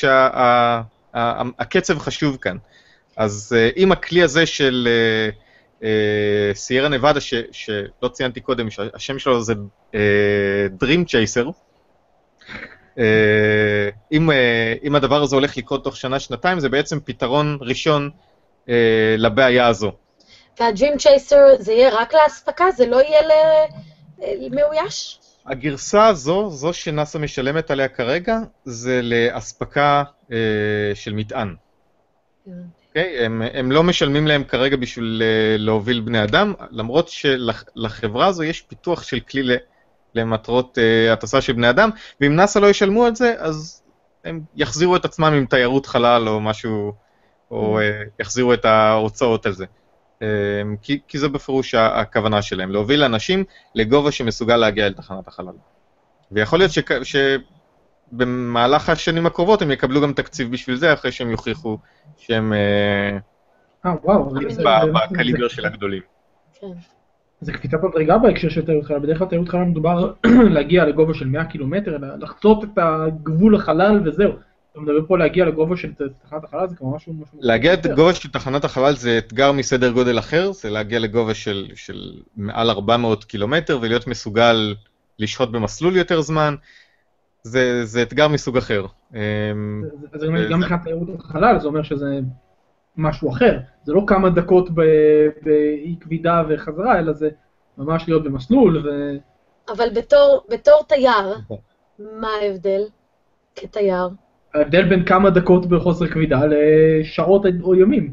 שהקצב חשוב כאן. אז אם הכלי הזה של סיירה נבדה, שלא ציינתי קודם, השם שלו זה Dream Chaser, אם, אם הדבר הזה הולך לקרות תוך שנה, שנתיים, זה בעצם פתרון ראשון לבעיה הזו. וה-Dream Chaser זה יהיה רק להספקה? זה לא יהיה למאויש? הגרסה הזו, זו שנאס"א משלמת עליה כרגע, זה להספקה של מטען. Okay, הם, הם לא משלמים להם כרגע בשביל להוביל בני אדם, למרות שלחברה הזו יש פיתוח של כלי למטרות uh, הטסה של בני אדם, ואם נאס"א לא ישלמו את זה, אז הם יחזירו את עצמם עם תיירות חלל או משהו, או uh, יחזירו את ההוצאות על זה. Uh, כי, כי זה בפירוש הכוונה שלהם, להוביל אנשים לגובה שמסוגל להגיע אל תחנת החלל. ויכול להיות שבמהלך השנים הקרובות הם יקבלו גם תקציב בשביל זה, אחרי שהם יוכיחו שהם אה, וואו, בקליבר של הגדולים. כן. זה קפיצת מדרגה בהקשר של תיירות חלל. בדרך כלל תיירות חלל מדובר להגיע לגובה של מאה קילומטר, לחצות את הגבול החלל וזהו. אתה מדבר פה להגיע לגובה של תחנת החלל, זה כמו משהו... להגיע לגובה של תחנת החלל זה אתגר מסדר גודל אחר, זה להגיע לגובה של, של מעל ארבע מאות קילומטר, ולהיות מסוגל לשהות במסלול יותר זמן, זה, זה אתגר מסוג אחר. זה גם מבחינת תיירות החלל, זה אומר שזה משהו אחר. זה לא כמה דקות באי כבידה וחזרה, אלא זה ממש להיות במסלול. ו... אבל בתור, בתור תייר, מה ההבדל כתייר? ההבדל בין כמה דקות בחוסר כבידה לשעות או ימים.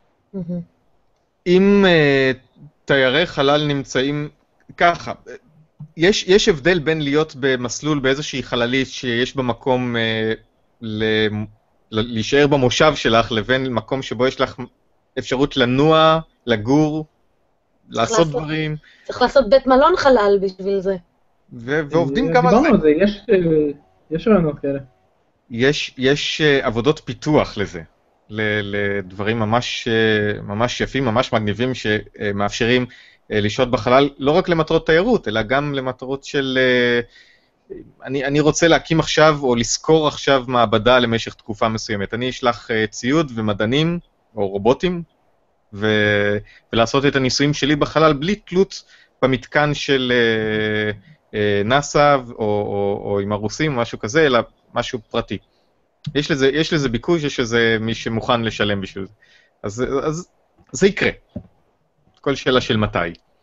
אם uh, תיירי חלל נמצאים ככה, יש, יש הבדל בין להיות במסלול באיזושהי חללית שיש במקום uh, ל, להישאר במושב שלך, לבין מקום שבו יש לך אפשרות לנוע, לגור, לעשות לעשות דברים. צריך לעשות בית מלון חלל בשביל זה. ו- ועובדים גם על זה. זה. יש, יש רעיונות כאלה. יש, יש uh, עבודות פיתוח לזה, לדברים ממש, uh, ממש יפים, ממש מגניבים, שמאפשרים uh, לשהות בחלל, לא רק למטרות תיירות, אלא גם למטרות של, uh, אני, אני רוצה להקים עכשיו, או לזכור עכשיו מעבדה למשך תקופה מסוימת. אני אשלח uh, ציוד ומדענים, או רובוטים, ו, ולעשות את הניסויים שלי בחלל, בלי תלות במתקן של uh, uh, נאס"א, או, או, או עם הרוסים, משהו כזה, אלא משהו פרטי. יש לזה, יש לזה ביקוש, יש לזה מי שמוכן לשלם בשביל זה. אז, אז זה יקרה. כל שאלה של מתי.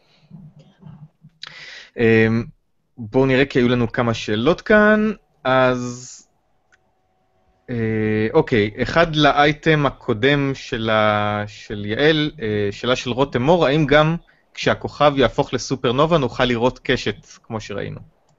בואו נראה כי היו לנו כמה שאלות כאן. אז אוקיי, אחד לאייטם הקודם של, ה, של יעל, שאלה של רותם מור, האם גם כשהכוכב יהפוך לסופרנובה נוכל לראות קשת כמו שראינו?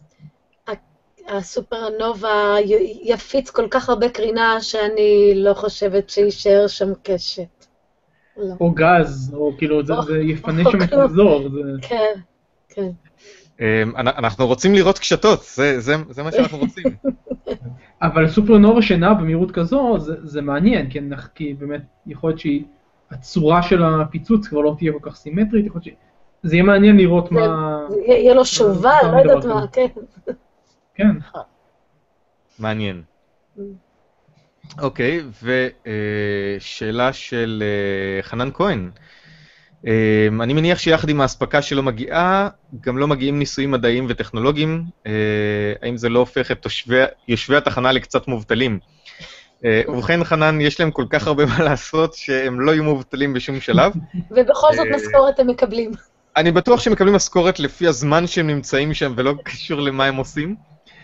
הסופרנובה יפיץ כל כך הרבה קרינה שאני לא חושבת שישאר שם קשת. או גז, או כאילו זה יפנה שם את האזור. כן, כן. אנחנו רוצים לראות קשתות, זה מה שאנחנו רוצים. אבל סופרנובה שנעה במהירות כזו, זה מעניין, כי באמת יכול להיות שהצורה של הפיצוץ כבר לא תהיה כל כך סימטרית, יכול להיות שזה יהיה מעניין לראות מה... יהיה לו שובל, לא יודעת מה, כן. כן. מעניין. אוקיי, ושאלה של חנן כהן. אני מניח שיחד עם ההספקה שלא מגיעה, גם לא מגיעים ניסויים מדעיים וטכנולוגיים. האם זה לא הופך את יושבי התחנה לקצת מובטלים? ובכן, חנן, יש להם כל כך הרבה מה לעשות שהם לא יהיו מובטלים בשום שלב. ובכל זאת משכורת הם מקבלים. אני בטוח שהם מקבלים משכורת לפי הזמן שהם נמצאים שם ולא קשור למה הם עושים.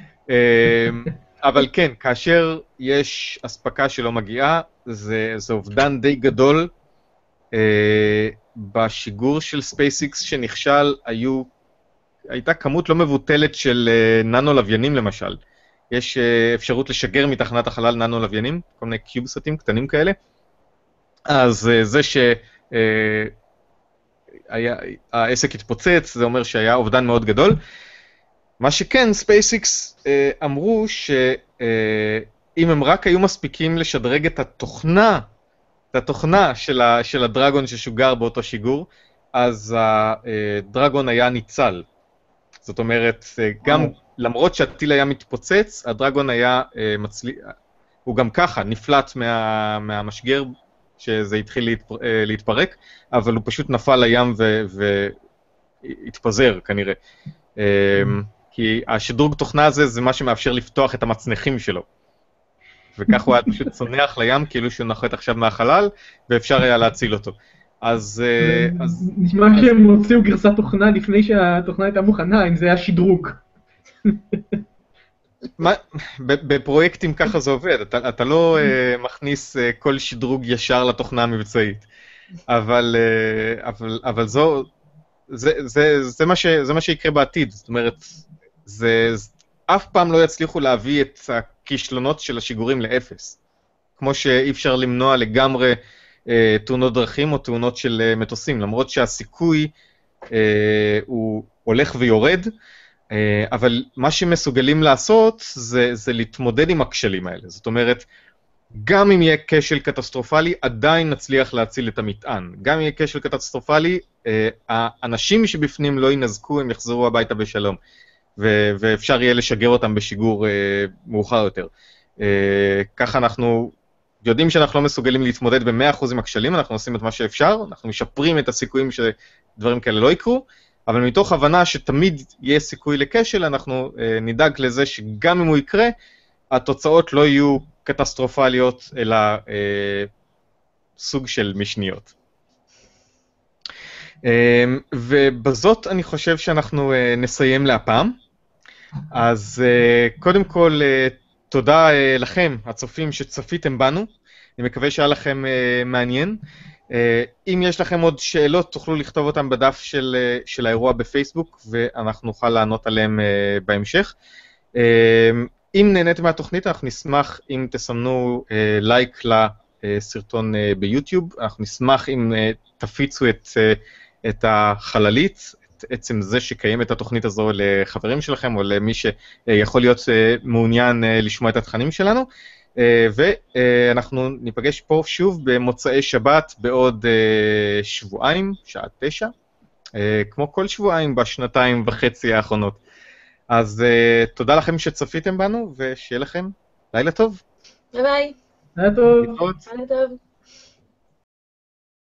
אבל כן, כאשר יש הספקה שלא מגיעה, זה, זה אובדן די גדול. בשיגור של SpaceX שנכשל, היו, הייתה כמות לא מבוטלת של ננו לוויינים למשל. יש אפשרות לשגר מתחנת החלל ננו לוויינים, כל מיני קיובסטים קטנים כאלה. אז זה שהעסק התפוצץ, זה אומר שהיה אובדן מאוד גדול. מה שכן, SpaceX אה, אמרו שאם אה, הם רק היו מספיקים לשדרג את התוכנה את התוכנה של, ה, של הדרגון ששוגר באותו שיגור, אז הדרגון היה ניצל. זאת אומרת, גם למרות שהטיל היה מתפוצץ, הדרגון היה מצליח, הוא גם ככה נפלט מה, מהמשגר, שזה התחיל להתפר, להתפרק, אבל הוא פשוט נפל לים והתפזר כנראה. כי השדרוג תוכנה הזה זה מה שמאפשר לפתוח את המצנחים שלו. וכך הוא היה פשוט צונח לים, כאילו שהוא נחת עכשיו מהחלל, ואפשר היה להציל אותו. אז... נשמע שהם הוציאו גרסת תוכנה לפני שהתוכנה הייתה מוכנה, אם זה היה שדרוג. בפרויקטים ככה זה עובד, אתה לא מכניס כל שדרוג ישר לתוכנה המבצעית. אבל זו... זה מה שיקרה בעתיד, זאת אומרת, זה... אף פעם לא יצליחו להביא את הכישלונות של השיגורים לאפס. כמו שאי אפשר למנוע לגמרי אה, תאונות דרכים או תאונות של אה, מטוסים, למרות שהסיכוי אה, הוא הולך ויורד, אה, אבל מה שמסוגלים לעשות זה, זה להתמודד עם הכשלים האלה. זאת אומרת, גם אם יהיה כשל קטסטרופלי, עדיין נצליח להציל את המטען. גם אם יהיה כשל קטסטרופלי, אה, האנשים שבפנים לא ינזקו, הם יחזרו הביתה בשלום. ואפשר יהיה לשגר אותם בשיגור מאוחר יותר. ככה אנחנו יודעים שאנחנו לא מסוגלים להתמודד ב-מאה אחוז עם הכשלים, אנחנו עושים את מה שאפשר, אנחנו משפרים את הסיכויים שדברים כאלה לא יקרו, אבל מתוך הבנה שתמיד יהיה סיכוי לכשל, אנחנו נדאג לזה שגם אם הוא יקרה, התוצאות לא יהיו קטסטרופליות, אלא סוג של משניות. ובזאת אני חושב שאנחנו נסיים להפעם. אז קודם כל, תודה לכם, הצופים שצפיתם בנו. אני מקווה שהיה לכם מעניין. אם יש לכם עוד שאלות, תוכלו לכתוב אותם בדף של, של האירוע בפייסבוק, ואנחנו נוכל לענות עליהם בהמשך. אם נהניתם מהתוכנית, אנחנו נשמח אם תסמנו לייק לסרטון ביוטיוב. אנחנו נשמח אם תפיצו את, את החללית, עצם זה שקיים את התוכנית הזו לחברים שלכם, או למי שיכול להיות מעוניין לשמוע את התכנים שלנו, ואנחנו ניפגש פה שוב במוצאי שבת בעוד שבועיים, שעה תשע, כמו כל שבועיים בשנתיים וחצי האחרונות. אז תודה לכם שצפיתם בנו, ושיהיה לכם לילה טוב. ביי ביי. לילה טוב. לילה טוב.